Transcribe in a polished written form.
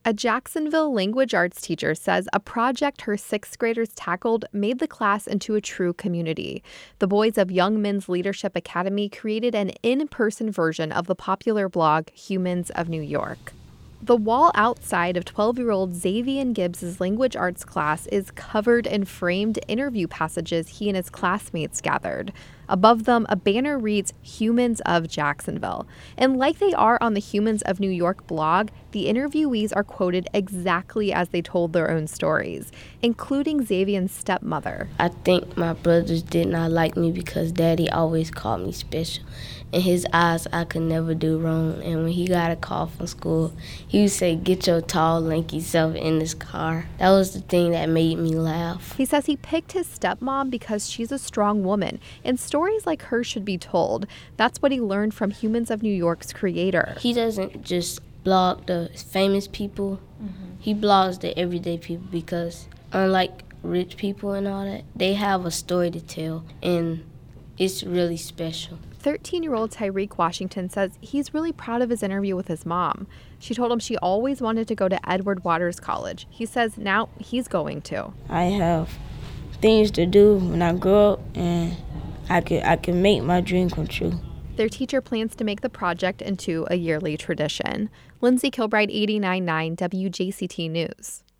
A Jacksonville language arts teacher says a project her sixth graders tackled made the class into a true community. The boys of Young Men's Leadership Academy created an in-person version of the popular blog Humans of New York. The wall outside of 12-year-old Xavier Gibbs' language arts class is covered in framed interview passages he and his classmates gathered. Above them, a banner reads, Humans of Jacksonville. And like they are on the Humans of New York blog, the interviewees are quoted exactly as they told their own stories, including Xavier's stepmother. I think my brothers did not like me because Daddy always called me special. In his eyes, I could never do wrong. And when he got a call from school, he would say, get your tall, lanky self in this car. That was the thing that made me laugh. He says he picked his stepmom because she's a strong woman, and stories like her should be told. That's what he learned from Humans of New York's creator. He doesn't just blog the famous people. He blogs the everyday people because unlike rich people and all that, they have a story to tell, and it's really special. 13-year-old Tyreek Washington says he's really proud of his interview with his mom. She told him she always wanted to go to Edward Waters College. He says now he's going to. I have things to do when I grow up, and I can make my dream come true. Their teacher plans to make the project into a yearly tradition. Lindsay Kilbride, 89.9 WJCT News.